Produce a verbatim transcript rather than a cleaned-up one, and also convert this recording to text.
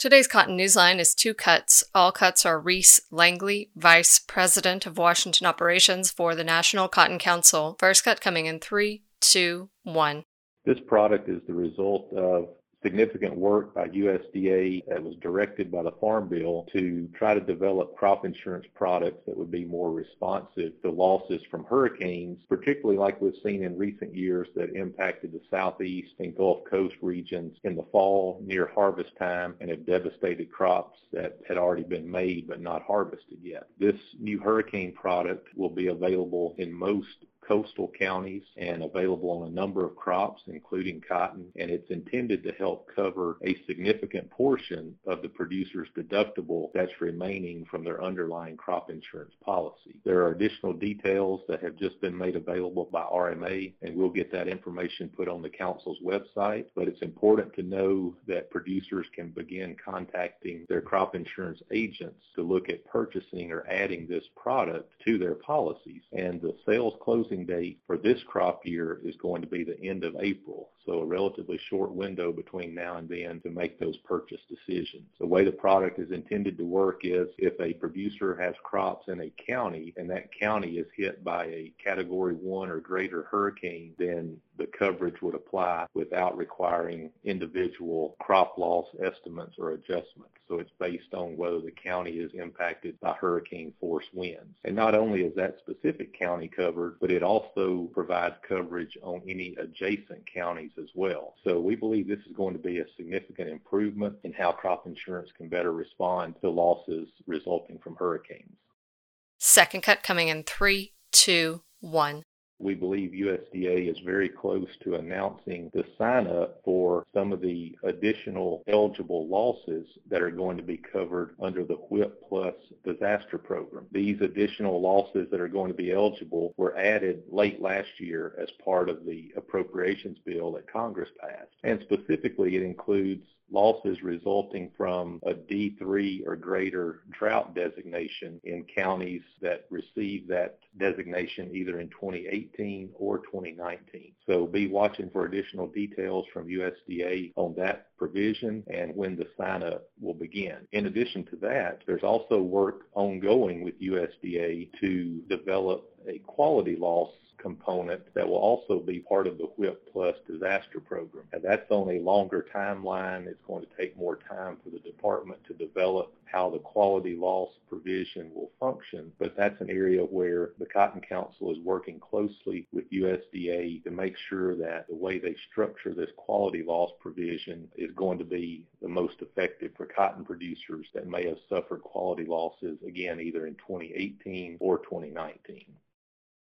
Today's Cotton Newsline is two cuts. All cuts are Reese Langley, Vice President of Washington Operations for the National Cotton Council. First cut coming in three, two, one. This product is the result of significant work by U S D A that was directed by the Farm Bill to try to develop crop insurance products that would be more responsive to losses from hurricanes, particularly like we've seen in recent years that impacted the Southeast and Gulf Coast regions in the fall near harvest time and have devastated crops that had already been made but not harvested yet. This new hurricane product will be available in most coastal counties and available on a number of crops, including cotton, and it's intended to help cover a significant portion of the producer's deductible that's remaining from their underlying crop insurance policy. There are additional details that have just been made available by R M A, and we'll get that information put on the Council's website, but it's important to know that producers can begin contacting their crop insurance agents to look at purchasing or adding this product to their policies, and the sales closing date for this crop year is going to be the end of April, so a relatively short window between now and then to make those purchase decisions. The way the product is intended to work is if a producer has crops in a county and that county is hit by a category one or greater hurricane, then the coverage would apply without requiring individual crop loss estimates or adjustments. So it's based on whether the county is impacted by hurricane force winds. And not only is that specific county covered, but it also provides coverage on any adjacent counties as well. So we believe this is going to be a significant improvement in how crop insurance can better respond to losses resulting from hurricanes. Second cut coming in three, two, one. We believe U S D A is very close to announcing the sign-up for some of the additional eligible losses that are going to be covered under the WHIP Plus disaster program. These additional losses that are going to be eligible were added late last year as part of the appropriations bill that Congress passed. And specifically, it includes losses resulting from a D three or greater drought designation in counties that received that designation either in twenty eighteen or twenty nineteen. So be watching for additional details from U S D A on that provision and when the sign-up will begin. In addition to that, there's also work ongoing with U S D A to develop a quality loss component that will also be part of the WHIP Plus disaster program. And that's on a longer timeline. It's going to take more time for the department to develop how the quality loss provision will function, but that's an area where the Cotton Council is working closely with U S D A to make sure that the way they structure this quality loss provision is going to be the most effective for cotton producers that may have suffered quality losses, again, either in twenty eighteen or twenty nineteen.